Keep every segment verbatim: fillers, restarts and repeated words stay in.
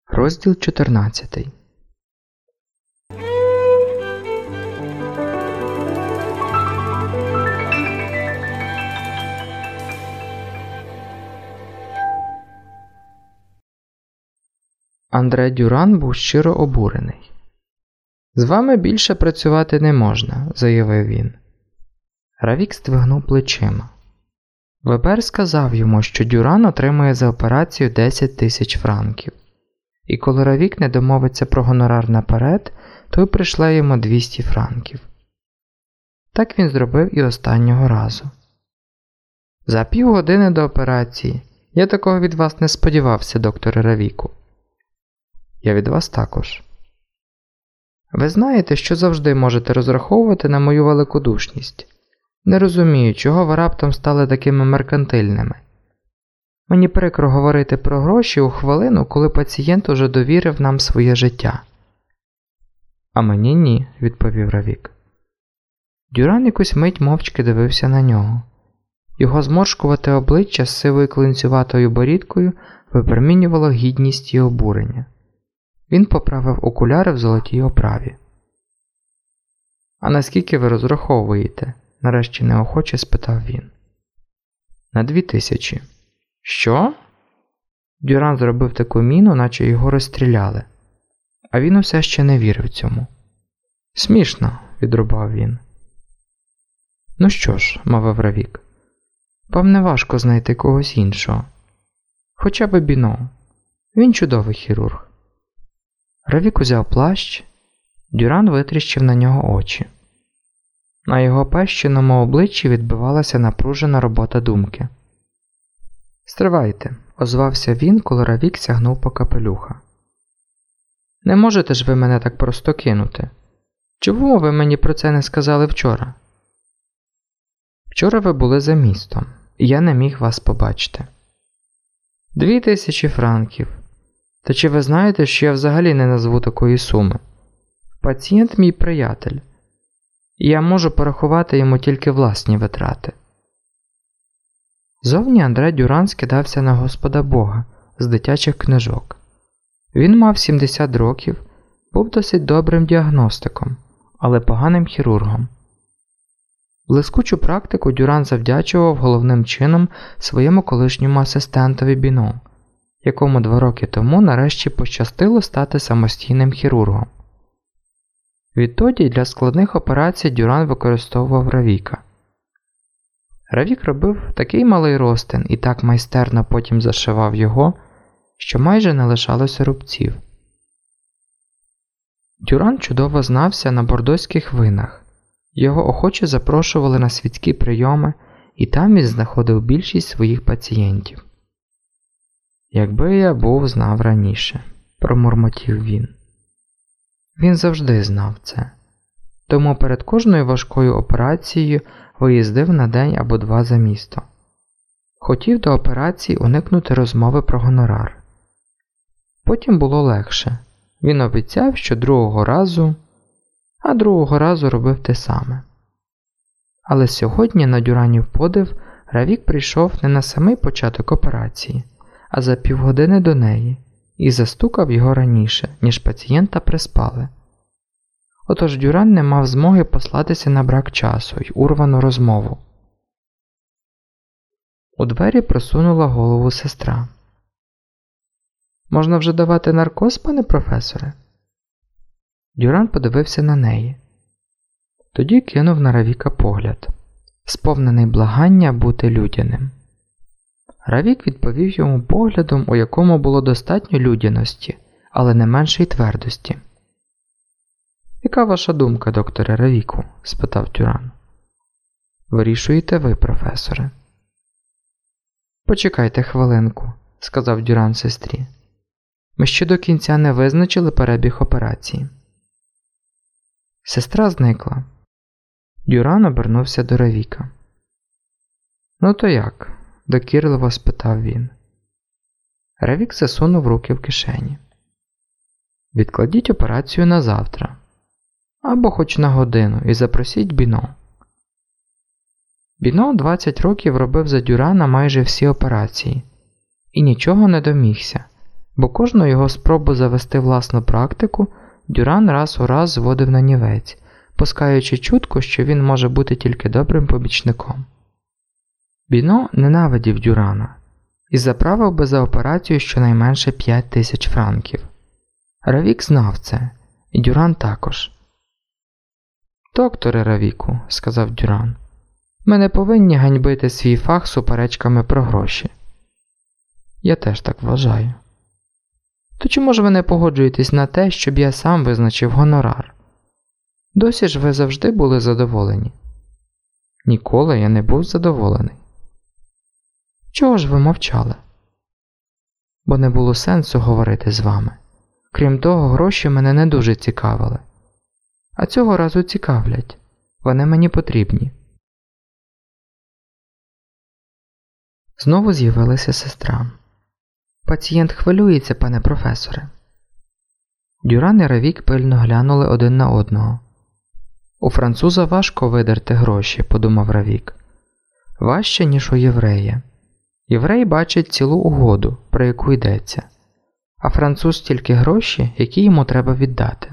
Розділ чотирнадцятий. Андре Дюран був щиро обурений. «З вами більше працювати не можна», – заявив він. Равік здвигнув плечима. Вебер сказав йому, що Дюран отримує за операцію десять тисяч франків. І коли Равік не домовиться про гонорар наперед, той пришле йому двісті франків. Так він зробив і останнього разу. «За півгодини до операції. Я такого від вас не сподівався, докторе Равіку». «Я від вас також». «Ви знаєте, що завжди можете розраховувати на мою великодушність. Не розумію, чого ви раптом стали такими меркантильними. Мені прикро говорити про гроші у хвилину, коли пацієнт уже довірив нам своє життя». «А мені ні», – відповів Равік. Дюран якусь мить мовчки дивився на нього. Його зморшкувате обличчя з сивою клинцюватою борідкою випромінювало гідність і обурення. Він поправив окуляри в золотій оправі. «А наскільки ви розраховуєте?» – нарешті неохоче спитав він. «На дві тисячі». «Що?» Дюран зробив таку міну, наче його розстріляли. А він усе ще не вірив цьому. «Смішно», – відрубав він. «Ну що ж», – мовив Равік, – «вам не важко знайти когось іншого. Хоча б Біно. Він чудовий хірург». Равік узяв плащ. Дюран витріщив на нього очі. На його пещеному обличчі відбивалася напружена робота думки. «Стривайте», – озвався він, коли Равік сягнув по капелюха. «Не можете ж ви мене так просто кинути? Чому ви мені про це не сказали вчора?» «Вчора ви були за містом, і я не міг вас побачити». «Дві тисячі франків. Та чи ви знаєте, що я взагалі не назву такої суми? Пацієнт мій приятель. І я можу порахувати йому тільки власні витрати». Зовні Андре Дюран скидався на Господа Бога з дитячих книжок. Він мав сімдесят років, був досить добрим діагностиком, але поганим хірургом. Блискучу практику Дюран завдячував головним чином своєму колишньому асистентові Біно, якому два роки тому нарешті пощастило стати самостійним хірургом. Відтоді для складних операцій Дюран використовував Равіка. Равік робив такий малий розтин і так майстерно потім зашивав його, що майже не лишалося рубців. Дюран чудово знався на бордоських винах, його охоче запрошували на світські прийоми, і там він знаходив більшість своїх пацієнтів. «Якби я був знав раніше», – промурмотів він. Він завжди знав це. Тому перед кожною важкою операцією виїздив на день або два за місто. Хотів до операції уникнути розмови про гонорар. Потім було легше. Він обіцяв, що другого разу, а другого разу робив те саме. Але сьогодні на Дюранів подив Равік прийшов не на самий початок операції, а за півгодини до неї, і застукав його раніше, ніж пацієнта приспали. Отож Дюран не мав змоги послатися на брак часу й урвану розмову. У двері просунула голову сестра. «Можна вже давати наркоз, пане професоре?» Дюран подивився на неї. Тоді кинув на Равіка погляд, сповнений благання бути людяним. Равік відповів йому поглядом, у якому було достатньо людяності, але не менше й твердості. «Яка ваша думка, докторе Равіку?» – спитав Дюран. «Вирішуєте ви, професоре». «Почекайте хвилинку», – сказав Дюран сестрі. «Ми ще до кінця не визначили перебіг операції». Сестра зникла. Дюран обернувся до Равіка. «Ну то як?» – докірливо спитав він. Равік засунув руки в кишені. «Відкладіть операцію на завтра. Або хоч на годину і запросіть Біно». Біно двадцять років робив за Дюрана майже всі операції. І нічого не домігся, бо кожну його спробу завести власну практику Дюран раз у раз зводив на нівець, пускаючи чутку, що він може бути тільки добрим помічником. Біно ненавидів Дюрана і заправив би за операцію щонайменше п'ять тисяч франків. Равік знав це, і Дюран також. «Докторе Равіку», – сказав Дюран, – «ми не повинні ганьбити свій фах суперечками про гроші». «Я теж так вважаю». «То чому ж ви не погоджуєтесь на те, щоб я сам визначив гонорар? Досі ж ви завжди були задоволені». «Ніколи я не був задоволений». «Чого ж ви мовчали?» «Бо не було сенсу говорити з вами. Крім того, гроші мене не дуже цікавили. А цього разу цікавлять. Вони мені потрібні». Знову з'явилася сестра. «Пацієнт хвилюється, пане професоре». Дюран і Равік пильно глянули один на одного. «У француза важко видерти гроші», – подумав Равік. «Важче, ніж у єврея. Єврей бачить цілу угоду, про яку йдеться, а француз тільки гроші, які йому треба віддати».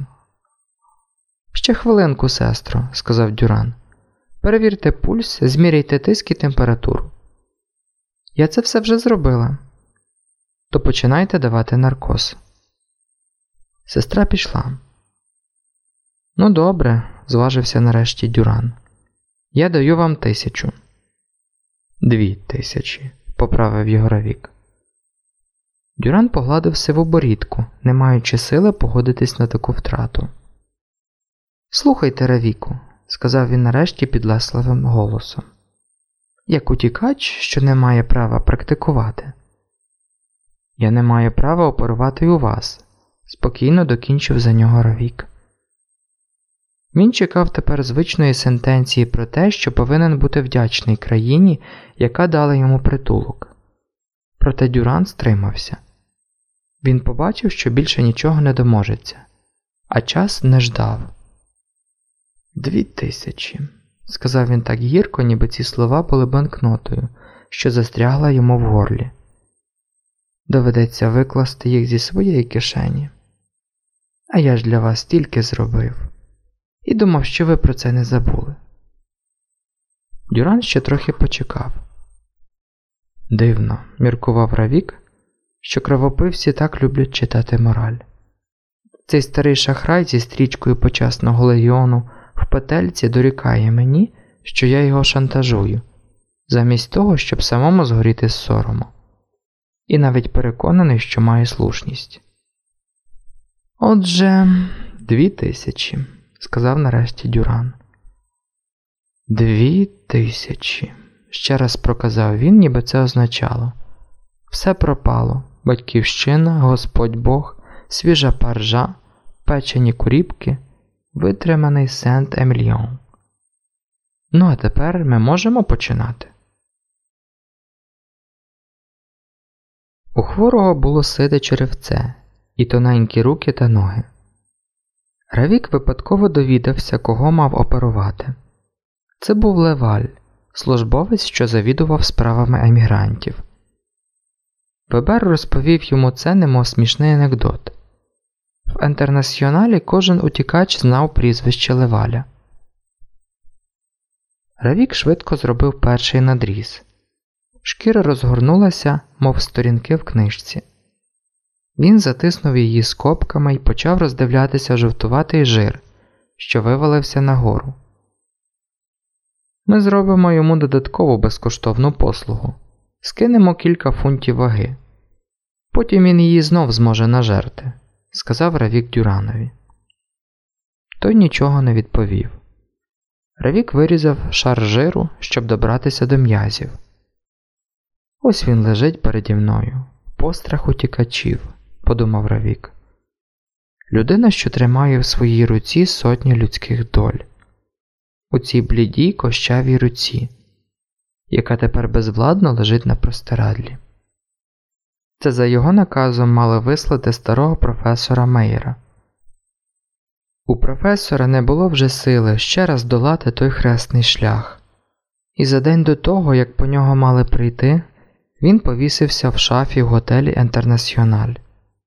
«Ще хвилинку, сестро», – сказав Дюран. «Перевірте пульс, зміряйте тиск і температуру». «Я це все вже зробила». «То починайте давати наркоз». Сестра пішла. «Ну добре», – зважився нарешті Дюран. «Я даю вам тисячу». «Дві тисячі», – поправив його Равік. Дюран погладив сиву борідку, не маючи сили погодитись на таку втрату. «Слухайте, Равіку», – сказав він нарешті підлесливим голосом. «Як утікач, що не має права практикувати». «Я не маю права оперувати й у вас», – спокійно докінчив за нього Равік. Він чекав тепер звичної сентенції про те, що повинен бути вдячний країні, яка дала йому притулок. Проте Дюран стримався. Він побачив, що більше нічого не доможеться, а час не ждав. «Дві тисячі», – сказав він так гірко, ніби ці слова були банкнотою, що застрягла йому в горлі. «Доведеться викласти їх зі своєї кишені. А я ж для вас стільки зробив. І думав, що ви про це не забули». Дюран ще трохи почекав. Дивно, міркував Равік, що кровопивці так люблять читати мораль. Цей старий шахрай зі стрічкою почесного легіону в петельці дорікає мені, що я його шантажую, замість того, щоб самому згоріти з сорому. І навіть переконаний, що має слушність. «Отже, дві тисячі», – сказав нарешті Дюран. «Дві тисячі», – ще раз проказав він, ніби це означало. «Все пропало. Батьківщина, Господь Бог, свіжа паржа, печені куріпки, витриманий Сент-Емільйон. Ну а тепер ми можемо починати». У хворого було сиде черевце і тоненькі руки та ноги. Равік випадково довідався, кого мав оперувати. Це був Леваль, службовець, що завідував справами емігрантів. Вебер розповів йому це немов смішний анекдот. В Інтернаціоналі кожен утікач знав прізвище Леваля. Равік швидко зробив перший надріз. Шкіра розгорнулася, мов сторінки в книжці. Він затиснув її скобками і почав роздивлятися жовтуватий жир, що вивалився нагору. «Ми зробимо йому додаткову безкоштовну послугу. Скинемо кілька фунтів ваги. Потім він її знов зможе нажерти», – сказав Равік Дюранові. Той нічого не відповів. Равік вирізав шар жиру, щоб добратися до м'язів. «Ось він лежить переді мною, пострах утікачів», – подумав Равік. Людина, що тримає в своїй руці сотні людських доль. У цій блідій кощавій руці, яка тепер безвладно лежить на простирадлі. Це за його наказом мали вислати старого професора Мейера. У професора не було вже сили ще раз долати той хресний шлях, і за день до того, як по нього мали прийти, він повісився в шафі в готелі «Інтернаціональ».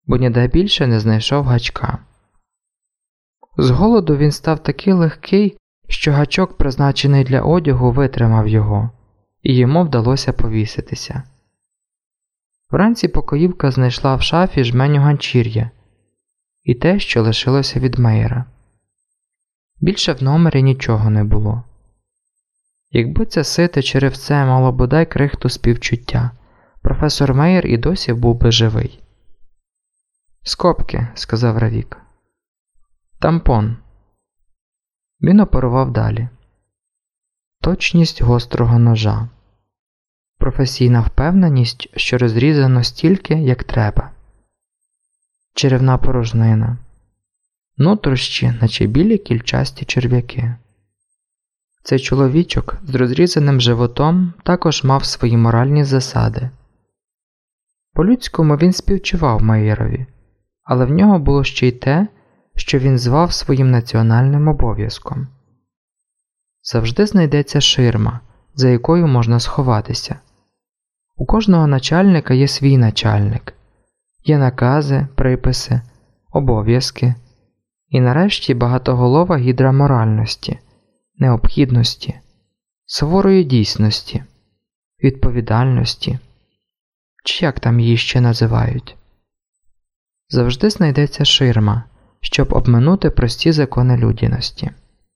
бо ніде більше не знайшов гачка. З голоду він став такий легкий, що гачок, призначений для одягу, витримав його, і йому вдалося повіситися. Вранці покоївка знайшла в шафі жменю ганчір'я і те, що лишилося від Мейера. Більше в номері нічого не було. Якби це сите черевце мало бодай крихту співчуття, професор Мейер і досі був би живий. «Скобки», – сказав Равік. «Тампон». Він оперував далі. Точність гострого ножа. Професійна впевненість, що розрізано стільки, як треба. Черевна порожнина. Нутрощі, наче білі кільчасті черв'яки. Цей чоловічок з розрізаним животом також мав свої моральні засади. По-людському він співчував Мейерові, але в нього було ще й те, що він звав своїм національним обов'язком. Завжди знайдеться ширма, за якою можна сховатися. У кожного начальника є свій начальник. Є накази, приписи, обов'язки і нарешті багатоголова гідра моральності, необхідності, суворої дійсності, відповідальності, чи як там її ще називають. Завжди знайдеться ширма, щоб обминути прості закони людяності.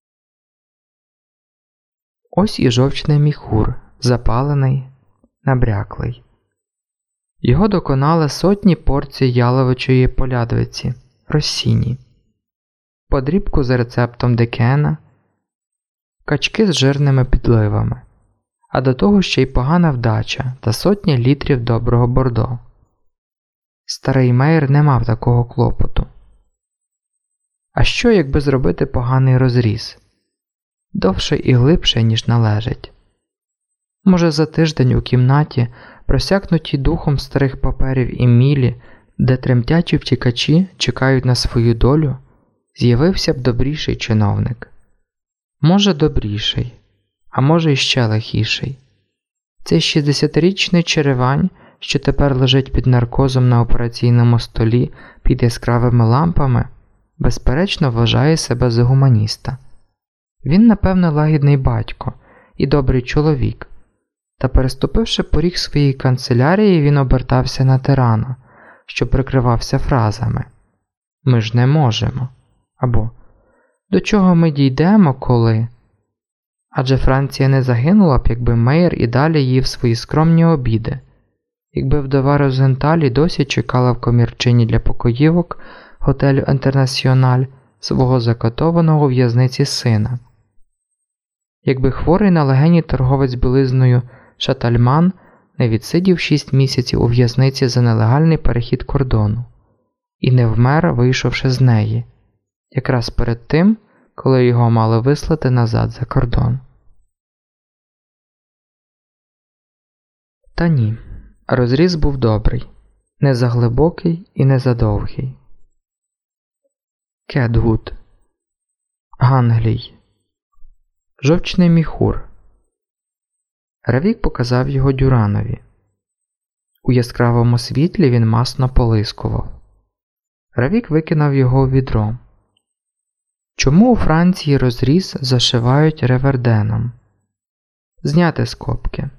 Ось і жовчний міхур, запалений, набряклий. Його доконали сотні порцій яловичої полядвиці, розсіні, подрібку за рецептом Декена, качки з жирними підливами, а до того ще й погана вдача та сотні літрів доброго бордо. Старий Мейер не мав такого клопоту. А що, якби зробити поганий розріз? Довше і глибше, ніж належить. Може, за тиждень у кімнаті, просякнутій духом старих паперів і мілі, де тремтячі втікачі чекають на свою долю, з'явився б добріший чиновник. Може, добріший, а може, іще лихіший. Цей шістдесятирічний черевань, що тепер лежить під наркозом на операційному столі під яскравими лампами, безперечно вважає себе за гуманіста. Він, напевно, лагідний батько і добрий чоловік, та переступивши поріг своєї канцелярії, він обертався на тирана, що прикривався фразами «Ми ж не можемо» або «До чого ми дійдемо, коли…» Адже Франція не загинула б, якби Мейер і далі їв свої скромні обіди, якби вдова Розенталі досі чекала в комірчині для покоївок готелю «Інтернаціональ» свого закатованого у в'язниці сина, якби хворий на легені торговець білизною Шатальман не відсидів шість місяців у в'язниці за нелегальний перехід кордону і не вмер, вийшовши з неї, якраз перед тим, коли його мали вислати назад за кордон. Та ні, розріз був добрий, не заглибокий і не задовгий. Кетгуд, Ганглій, жовчний міхур. Равік показав його Дюранові. У яскравому світлі він масно полискував. Равік викинув його у відро. Чому у Франції розріз зашивають реверденом? Зняти скобки.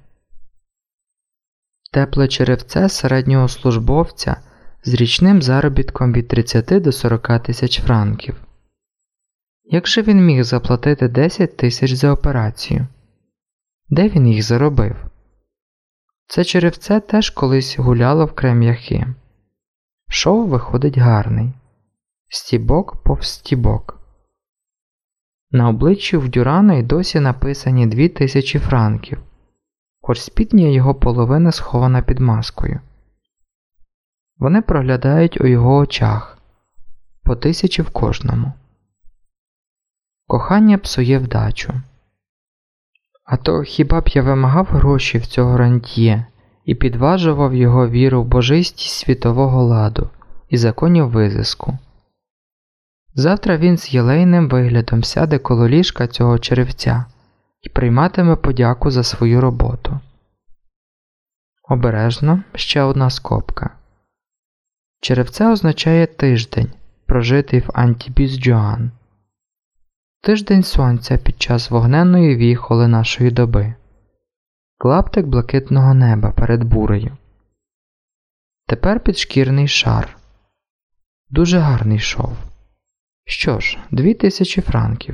Тепле черевце середнього службовця з річним заробітком від тридцяти до сорока тисяч франків. Як же він міг заплатити десять тисяч за операцію? Де він їх заробив? Це черевце теж колись гуляло в крем'яхи. Шов виходить гарний. Стібок повз стібок. На обличчі в Дюрана й досі написані дві тисячі франків, хоч спідня його половина схована під маскою. Вони проглядають у його очах, по тисячі в кожному. Кохання псує вдачу. А то хіба б я вимагав гроші в цього рантьє і підважував його віру в божистість світового ладу і законів визиску. Завтра він з єлейним виглядом сяде коло ліжка цього черевця і прийматиме подяку за свою роботу. Обережно ще одна скобка. Черевце означає тиждень, прожитий в Антібіс-Джоан. Тиждень сонця під час вогненної віхоли нашої доби. Клаптик блакитного неба перед бурею. Тепер підшкірний шар. Дуже гарний шов. Що ж, дві тисячі франків.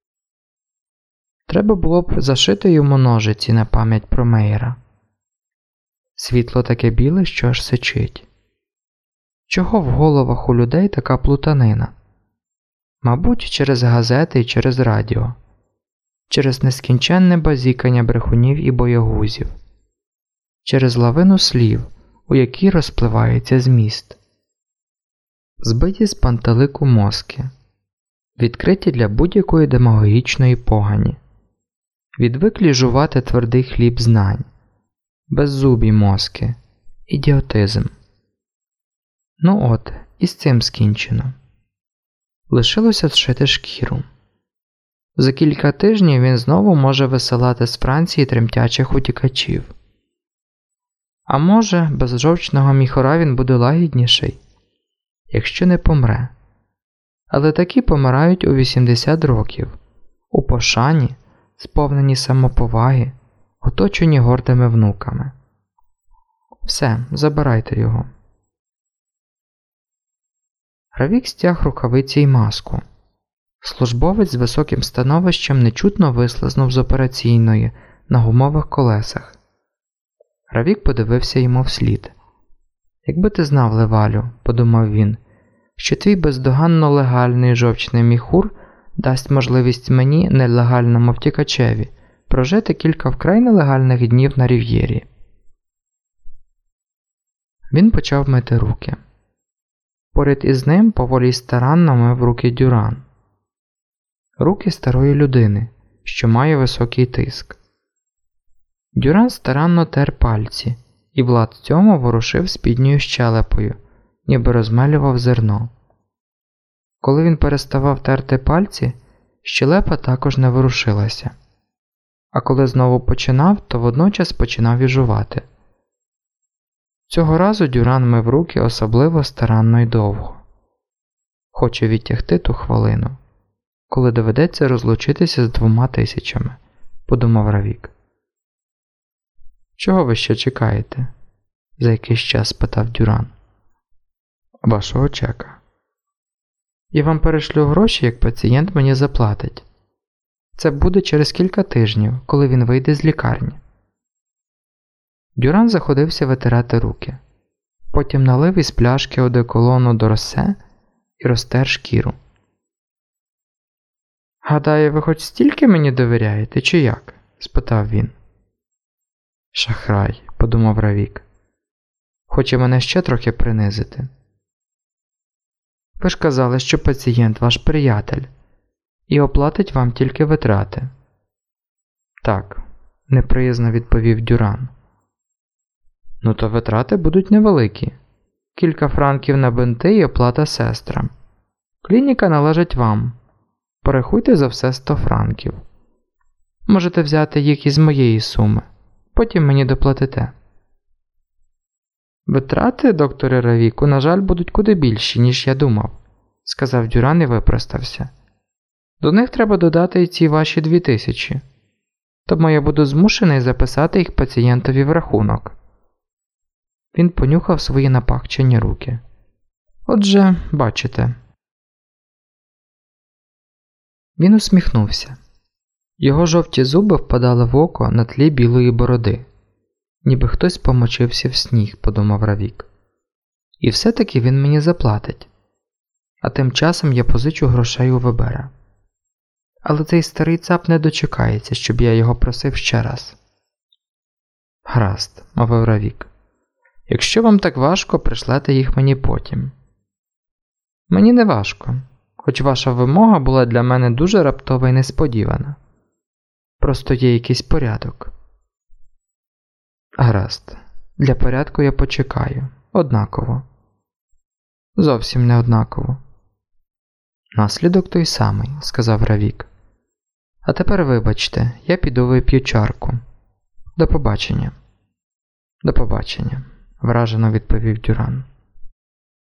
Треба було б зашити йому ножиці на пам'ять про Мейера. Світло таке біле, що аж сичить. Чого в головах у людей така плутанина? Мабуть, через газети і через радіо. Через нескінченне базікання брехунів і боягузів. Через лавину слів, у якій розпливається зміст. Збиті з пантелику мозки. Відкриті для будь-якої демагогічної погані. Відвиклі жувати твердий хліб знань. Беззубі мозки. Ідіотизм. Ну от, і з цим скінчено. Лишилося зшити шкіру. За кілька тижнів він знову може висилати з Франції тремтячих утікачів. А може, без жовчного міхора він буде лагідніший, якщо не помре. Але такі помирають у вісімдесят років, у пошані, сповнені самоповаги, оточені гордими внуками. Все, забирайте його. Равік стяг рукавиці й маску. Службовець з високим становищем нечутно вислизнув з операційної на гумових колесах. Равік подивився йому вслід. «Якби ти знав, Левалю, – подумав він, – що твій бездоганно легальний жовчний міхур дасть можливість мені, нелегальному втікачеві, прожити кілька вкрай нелегальних днів на Рів'єрі». Він почав мити руки. Поряд із ним поволі й старанно мив руки Дюран. Руки старої людини, що має високий тиск. Дюран старанно тер пальці, і Влад цьому ворушив спідньою щелепою, ніби розмелював зерно. Коли він переставав терти пальці, щелепа також не ворушилася. А коли знову починав, то водночас починав і жувати. Цього разу Дюран мив руки особливо старанно й довго. Хоче відтягти ту хвилину, коли доведеться розлучитися з двома тисячами, подумав Равік. «Чого ви ще чекаєте?» – за якийсь час спитав Дюран. «Вашого чека. Я вам перешлю гроші, як пацієнт мені заплатить. Це буде через кілька тижнів, коли він вийде з лікарні». Дюран заходився витирати руки. Потім налив із пляшки одеколону до Росе і розтер шкіру. «Гадаю, ви хоч стільки мені довіряєте, чи як?» – спитав він. «Шахрай», – подумав Равік. «Хоче мене ще трохи принизити». «Ви ж казали, що пацієнт ваш приятель і оплатить вам тільки витрати». «Так», – неприязно відповів Дюран. «Ну то витрати будуть невеликі. Кілька франків на бинти і оплата сестрам. Клініка належить вам. Порахуйте за все сто франків. Можете взяти їх із моєї суми. Потім мені доплатите». «Витрати, докторе Равіку, на жаль, будуть куди більші, ніж я думав», – сказав Дюран і випростався. «До них треба додати й ці ваші дві тисячі. Тому я буду змушений записати їх пацієнтові в рахунок». Він понюхав свої напахчені руки. «Отже, бачите». Він усміхнувся. Його жовті зуби впадали в око на тлі білої бороди. Ніби хтось помочився в сніг, подумав Равік. І все-таки він мені заплатить. А тим часом я позичу грошей у Вебера. Але цей старий цап не дочекається, щоб я його просив ще раз. «Гаразд», – мовив Равік. «Якщо вам так важко, пришлете їх мені потім». «Мені не важко, хоч ваша вимога була для мене дуже раптова і несподівана. Просто є якийсь порядок». «Гаразд, для порядку я почекаю, однаково». «Зовсім не однаково». «Наслідок той самий», – сказав Равік. «А тепер вибачте, я піду вип'ю чарку. До побачення». «До побачення», – вражено відповів Дюран.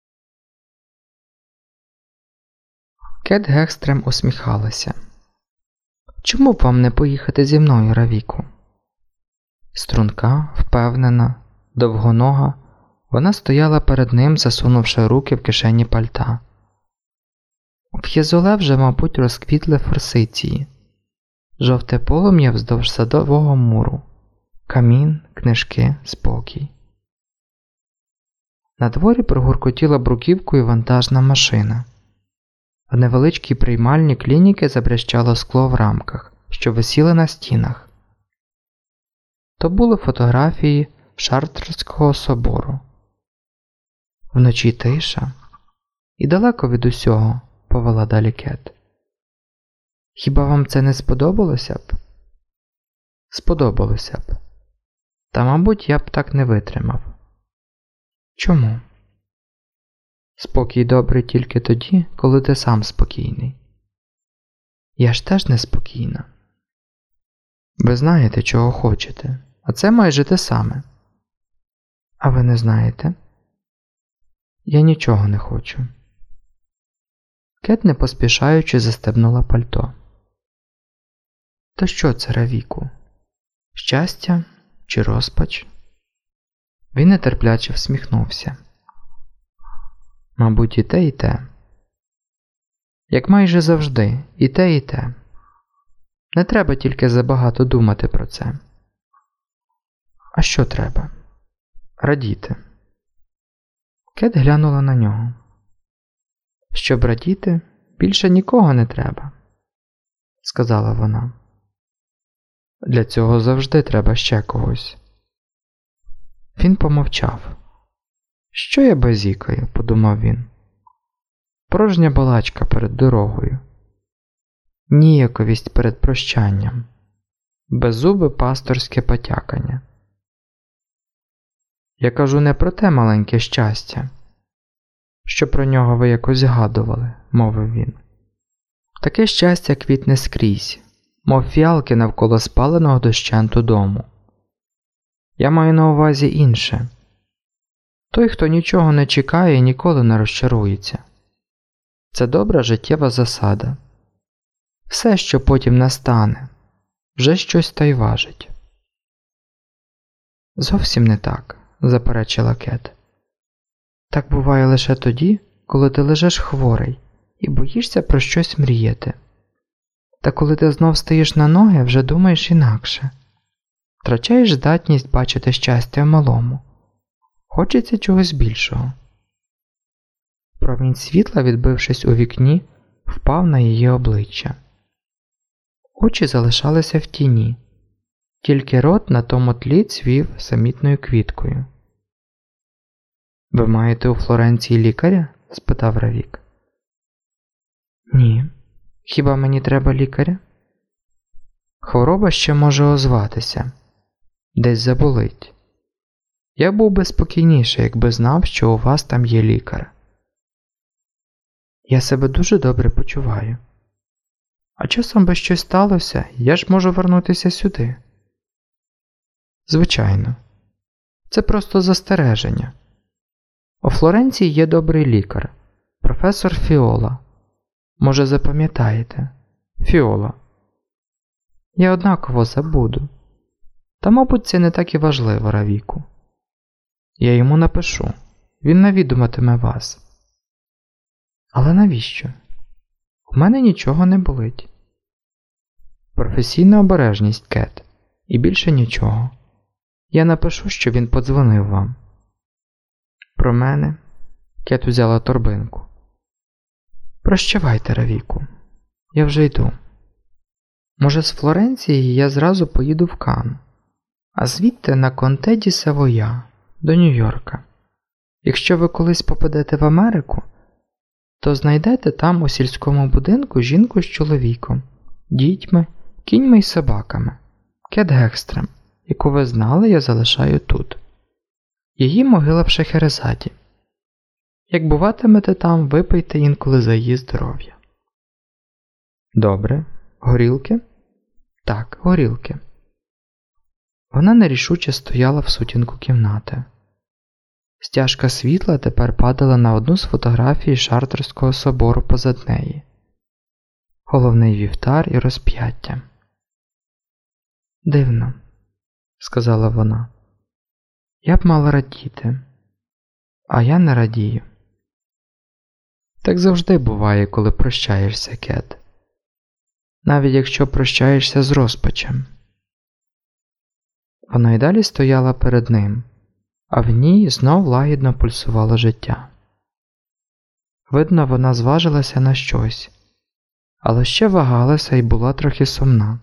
Кет Гекстрем усміхалася. «Чому б вам не поїхати зі мною, Равіку?» Струнка, впевнена, довгонога, вона стояла перед ним, засунувши руки в кишені пальта. В Єзоле вже, мабуть, розквітли форсиції. Жовте полум'я вздовж садового муру. Камін, книжки, спокій. На дворі прогуркотіла бруківкою вантажна машина. В невеличкій приймальні клініки забрящало скло в рамках, що висіли на стінах. То були фотографії Шартрського собору. Вночі тиша. І далеко від усього, повела далі Кет. Хіба вам це не сподобалося б? Сподобалося б. Та, мабуть, я б так не витримав. Чому? Спокій добрий тільки тоді, коли ти сам спокійний. Я ж теж неспокійна. Ви знаєте, чого хочете, а це майже те саме. А ви не знаєте? Я нічого не хочу. Кет, не поспішаючи, застебнула пальто. То що це, Равіку? Щастя чи розпач? Він нетерпляче всміхнувся. Мабуть, і те, і те. Як майже завжди, і те, і те. Не треба тільки забагато думати про це. А що треба? Радіти. Кет глянула на нього. Щоб радіти, більше нікого не треба, сказала вона. Для цього завжди треба ще когось. Він помовчав. Що я базікаю, подумав він. Порожня балачка перед дорогою. Ніяковість перед прощанням. Беззубе пасторське потякання. Я кажу не про те маленьке щастя, що про нього ви якось згадували, мовив він. Таке щастя квітне скрізь, мов фіалки навколо спаленого дощенту дому. Я маю на увазі інше. Той, хто нічого не чекає, ніколи не розчарується. Це добра життєва засада. Все, що потім настане, вже щось та й важить. Зовсім не так, заперечила Кет. Так буває лише тоді, коли ти лежиш хворий і боїшся про щось мріяти. Та коли ти знов стаєш на ноги, вже думаєш інакше. Втрачаєш здатність бачити щастя в малому. Хочеться чогось більшого. Промінь світла, відбившись у вікні, впав на її обличчя. Очі залишалися в тіні, тільки рот на тому тлі цвів самітною квіткою. «Ви маєте у Флоренції лікаря?» – спитав Равік. «Ні. Хіба мені треба лікаря?» «Хвороба ще може озватися. Десь заболить. Я був би спокійніший, якби знав, що у вас там є лікар. Я себе дуже добре почуваю. А часом би щось сталося, я ж можу вернутися сюди». «Звичайно. Це просто застереження. У Флоренції є добрий лікар, професор Фіола. Може, запам'ятаєте? Фіола. Я однаково забуду. Та, мабуть, це не так і важливо, Равіку. Я йому напишу. Він навідуватиме вас». «Але навіщо? У мене нічого не болить». «Професійна обережність, Кет. І більше нічого. Я напишу, що він подзвонив вам». «Про мене?» Кет взяла торбинку. «Прощавайте, Равіку. Я вже йду. Може, з Флоренції я зразу поїду в Кан, а звідти на Конте ді Савоя, до Нью-Йорка. Якщо ви колись попадете в Америку, то знайдете там у сільському будинку жінку з чоловіком, дітьми, кіньми й собаками. Кет Гекстрем, яку ви знали, я залишаю тут. Її могила в Шехерезаді. Як буватимете там, випийте інколи за її здоров'я». «Добре. Горілки?» «Так, горілки». Вона нерішуче стояла в сутінку кімнати. Стяжка світла тепер падала на одну з фотографій Шартрського собору позад неї. головний вівтар і розп'яття. «Дивно», – сказала вона. «Я б мала радіти, а я не радію». Так завжди буває, коли прощаєшся, Кет. Навіть якщо прощаєшся з розпачем. Вона й далі стояла перед ним, а в ній знов лагідно пульсувало життя. Видно, вона зважилася на щось, але ще вагалася і була трохи сумна.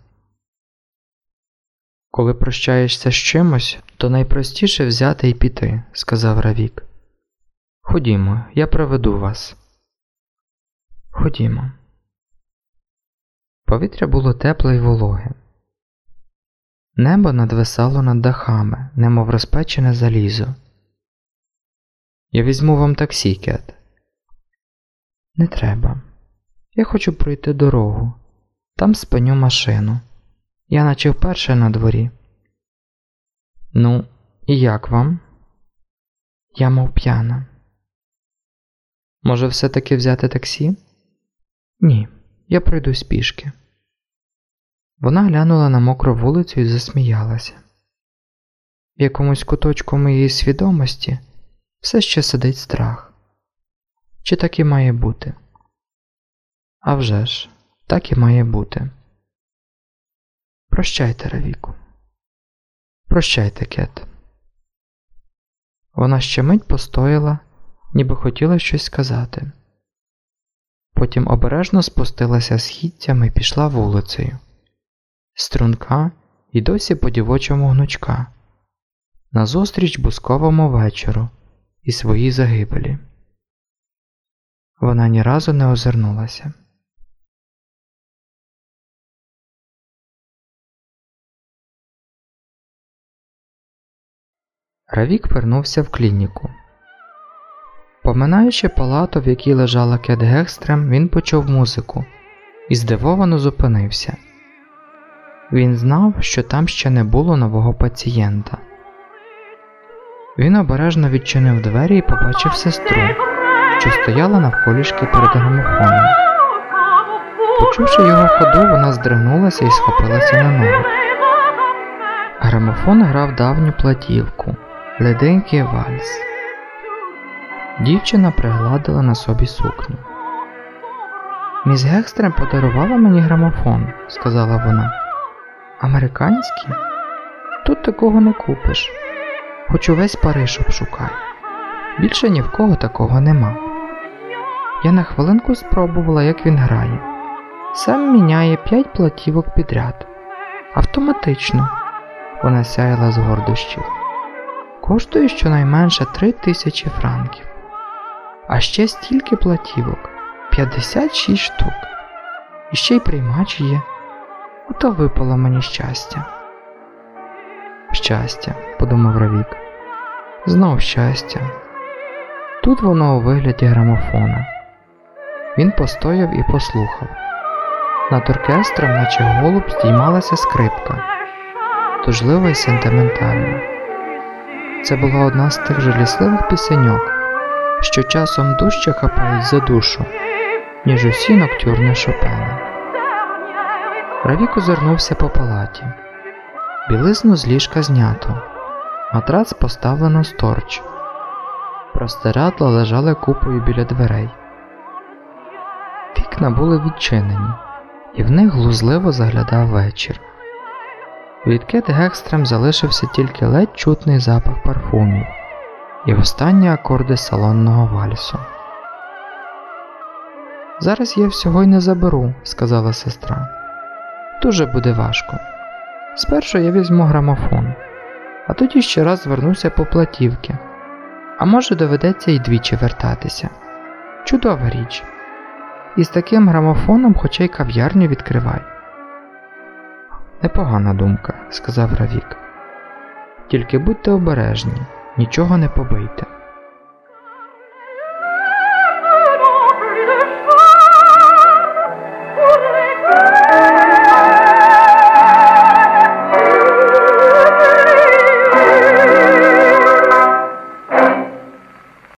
«Коли прощаєшся з чимось, то найпростіше взяти і піти», – сказав Равік. «Ходімо, я проведу вас». «Ходімо». Повітря було тепле й вологе. Небо надвисало над дахами, немов розпечене залізо. «Я візьму вам таксі, Кет». «Не треба. Я хочу пройти дорогу. Там спиню машину. Я наче вперше на дворі». «Ну, і як вам?» «Я мов п'яна». «Може, все-таки взяти таксі?» «Ні, я пройдусь пішки». Вона глянула на мокру вулицю і засміялася. В якомусь куточку моєї свідомості все ще сидить страх. Чи так і має бути? А вже ж, так і має бути. Прощайте, Равіку. Прощайте, Кет. Вона ще мить постояла, ніби хотіла щось сказати. Потім обережно спустилася східцями і пішла вулицею. Струнка і досі по-дівочому гнучка, назустріч бузковому вечору і своїй загибелі. Вона ні разу не озирнулася. Равік вернувся в клініку. Поминаючи палату, в якій лежала Кет Гекстрем, він почув музику і здивовано зупинився. Він знав, що там ще не було нового пацієнта. Він обережно відчинив двері і побачив сестру, що стояла навколішки перед грамофоном. Почувши його ходу, вона здригнулася і схопилася на ноги. Грамофон грав давню платівку «Леденький вальс». Дівчина пригладила на собі сукню. «Міс Гекстрем подарувала мені грамофон», – сказала вона. «Американський? Тут такого не купиш. Хоч увесь Париж обшукай. Більше ні в кого такого нема». Я на хвилинку спробувала, як він грає. Сам міняє п'ять платівок підряд. Автоматично. Вона сяяла з гордощів. Коштує щонайменше три тисячі франків. А ще стільки платівок. п'ятдесят шість штук. І ще й приймач є. Ото випало мені щастя. Щастя, подумав Равік. Знов щастя. Тут воно у вигляді грамофона. Він постояв і послухав. Над оркестром, наче голуб, здіймалася скрипка. Тужлива й сентиментальна. Це була одна з тих жалісливих пісеньок, що часом дужче хапають за душу, ніж усі ноктюрни Шопена. Равік озирнувся по палаті. Білизну з ліжка знято. Матрац поставлено сторч. Простирадла лежали купою біля дверей. Вікна були відчинені, і в них глузливо заглядав вечір. Від Кет Гекстрем залишився тільки ледь чутний запах парфумів і останні акорди салонного вальсу. «Зараз я всього й не заберу», – сказала сестра. «Дуже буде важко. Спершу я візьму грамофон, а тоді ще раз звернуся по платівки. А може доведеться й двічі вертатися. Чудова річ. І з таким грамофоном хоча й кав'ярню відкривай». «Непогана думка», – сказав Равік. «Тільки будьте обережні, нічого не побийте».